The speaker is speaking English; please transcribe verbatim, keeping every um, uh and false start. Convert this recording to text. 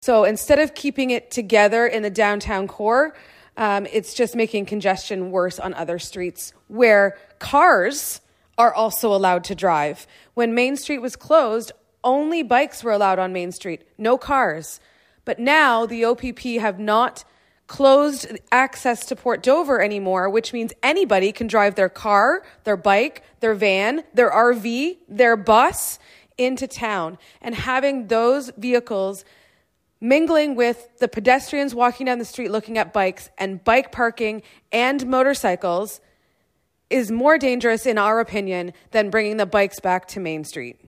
So instead of keeping it together in the downtown core, um, it's just making congestion worse on other streets where cars are also allowed to drive. When Main Street was closed, only bikes were allowed on Main Street, no cars. But now the O P P have not closed access to Port Dover anymore, which means anybody can drive their car, their bike, their van, their R V, their bus into town. And having those vehicles mingling with the pedestrians walking down the street looking at bikes and bike parking and motorcycles is more dangerous, in our opinion, than bringing the bikes back to Main Street.